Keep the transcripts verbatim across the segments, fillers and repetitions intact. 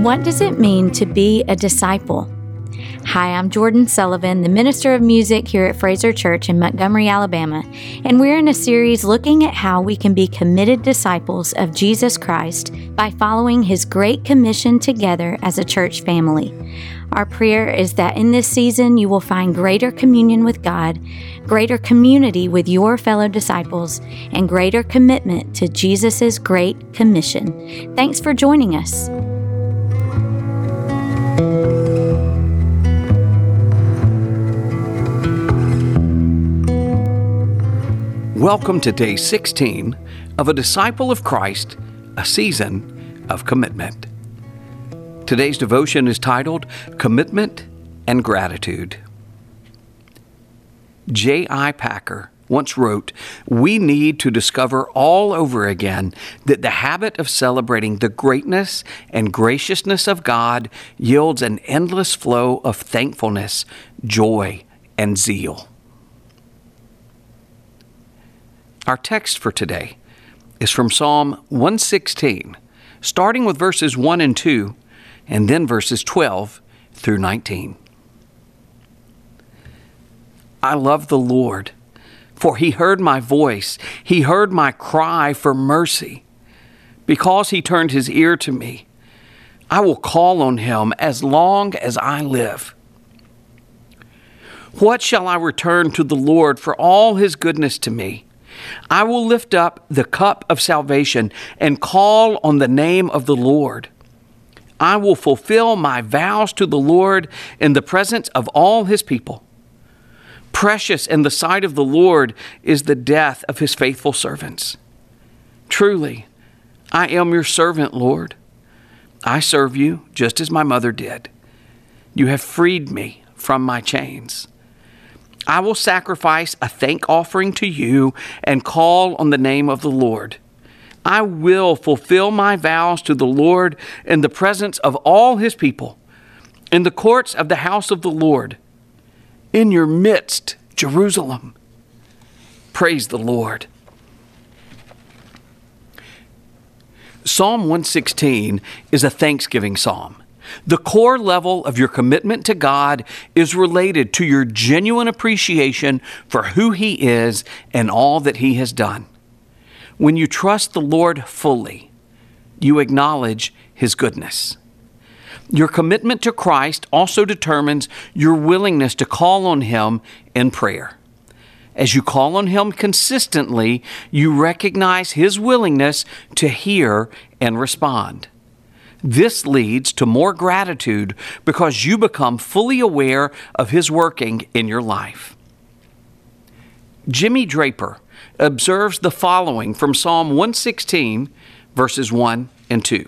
What does it mean to be a disciple? Hi, I'm Jordan Sullivan, the Minister of Music here at Fraser Church in Montgomery, Alabama, and we're in a series looking at how we can be committed disciples of Jesus Christ by following His Great Commission together as a church family. Our prayer is that in this season you will find greater communion with God, greater community with your fellow disciples, and greater commitment to Jesus' Great Commission. Thanks for joining us. Welcome to day sixteen of A Disciple of Christ, a Season of Commitment. Today's devotion is titled Commitment and Gratitude. J I Packer once wrote, "We need to discover all over again that the habit of celebrating the greatness and graciousness of God yields an endless flow of thankfulness, joy, and zeal." Our text for today is from Psalm one sixteen, starting with verses one and two, and then verses twelve through nineteen. I love the Lord, for He heard my voice. He heard my cry for mercy. Because He turned His ear to me, I will call on Him as long as I live. What shall I return to the Lord for all His goodness to me? I will lift up the cup of salvation and call on the name of the Lord. I will fulfill my vows to the Lord in the presence of all His people. Precious in the sight of the Lord is the death of His faithful servants. Truly, I am your servant, Lord. I serve you just as my mother did. You have freed me from my chains. I will sacrifice a thank offering to you and call on the name of the Lord. I will fulfill my vows to the Lord in the presence of all His people, in the courts of the house of the Lord, in your midst, Jerusalem. Praise the Lord. Psalm one sixteen is a thanksgiving psalm. The core level of your commitment to God is related to your genuine appreciation for who He is and all that He has done. When you trust the Lord fully, you acknowledge His goodness. Your commitment to Christ also determines your willingness to call on Him in prayer. As you call on Him consistently, you recognize His willingness to hear and respond. This leads to more gratitude because you become fully aware of His working in your life. Jimmy Draper observes the following from Psalm one sixteen, verses one and two.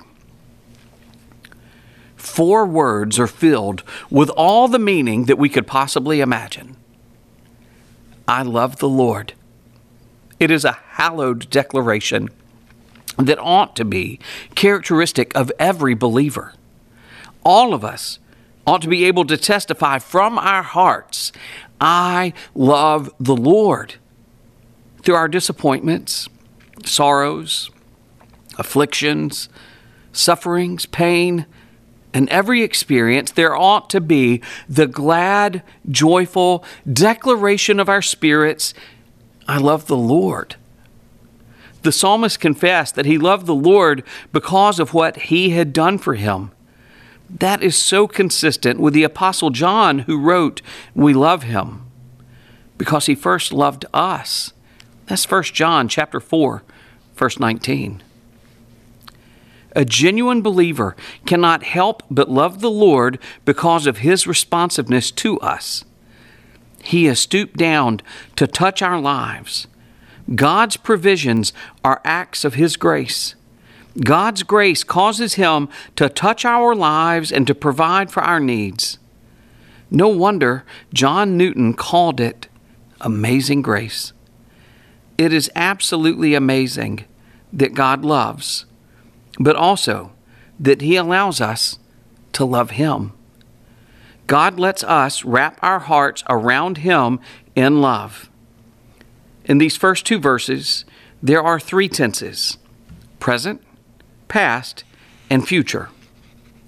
Four words are filled with all the meaning that we could possibly imagine. I love the Lord. It is a hallowed declaration that ought to be characteristic of every believer. All of us ought to be able to testify from our hearts, I love the Lord. Through our disappointments, sorrows, afflictions, sufferings, pain, and every experience, there ought to be the glad, joyful declaration of our spirits, I love the Lord. The psalmist confessed that he loved the Lord because of what He had done for him. That is so consistent with the Apostle John, who wrote, we love Him because He first loved us. That's First John chapter four, verse nineteen. A genuine believer cannot help but love the Lord because of His responsiveness to us. He has stooped down to touch our lives. God's provisions are acts of His grace. God's grace causes Him to touch our lives and to provide for our needs. No wonder John Newton called it amazing grace. It is absolutely amazing that God loves, but also that He allows us to love Him. God lets us wrap our hearts around Him in love. In these first two verses, there are three tenses: present, past, and future.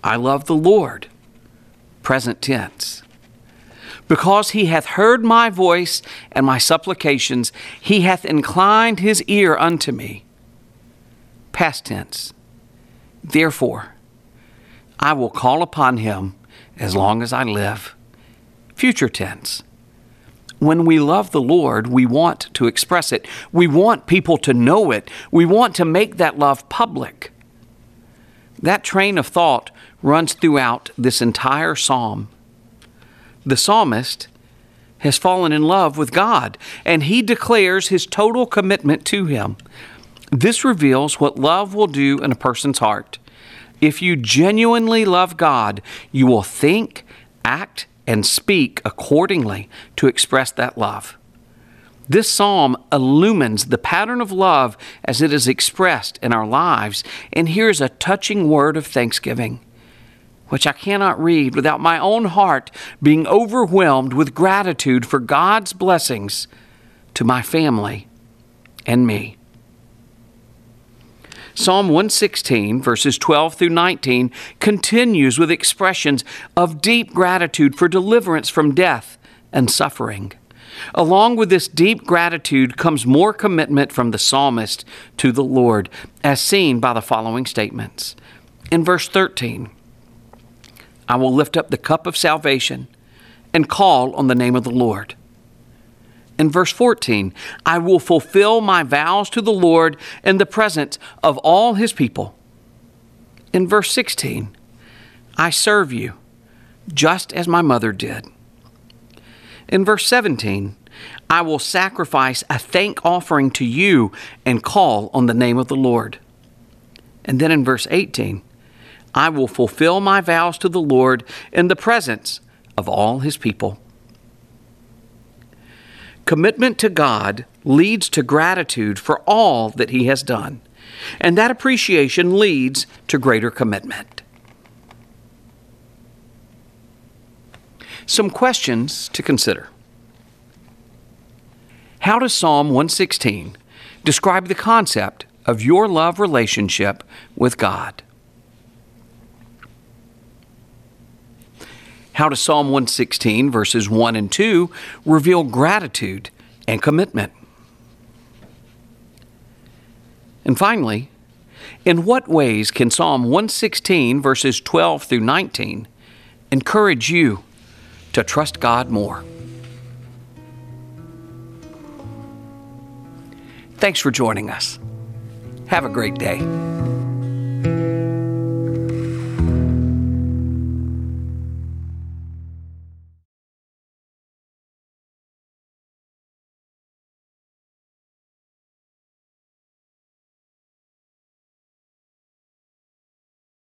I love the Lord, present tense. Because he hath heard my voice and my supplications, he hath inclined his ear unto me. Past tense. Therefore, I will call upon him as long as I live. Future tense. When we love the Lord, we want to express it. We want people to know it. We want to make that love public. That train of thought runs throughout this entire psalm. The psalmist has fallen in love with God, and he declares his total commitment to him. This reveals what love will do in a person's heart. If you genuinely love God, you will think, act, and speak accordingly to express that love. This psalm illumines the pattern of love as it is expressed in our lives, and here's a touching word of thanksgiving, which I cannot read without my own heart being overwhelmed with gratitude for God's blessings to my family and me. Psalm one sixteen, verses twelve through nineteen, continues with expressions of deep gratitude for deliverance from death and suffering. Along with this deep gratitude comes more commitment from the psalmist to the Lord, as seen by the following statements. In verse thirteen, I will lift up the cup of salvation and call on the name of the Lord. In verse fourteen, I will fulfill my vows to the Lord in the presence of all his people. In verse sixteen, I serve you just as my mother did. In verse seventeen, I will sacrifice a thank offering to you and call on the name of the Lord. And then in verse eighteen, I will fulfill my vows to the Lord in the presence of all his people. Commitment to God leads to gratitude for all that he has done, and that appreciation leads to greater commitment. Some questions to consider. How does Psalm one sixteen describe the concept of your love relationship with God? How does Psalm one sixteen, verses one and two, reveal gratitude and commitment? And finally, in what ways can Psalm one sixteen, verses twelve through nineteen, encourage you to trust God more? Thanks for joining us. Have a great day.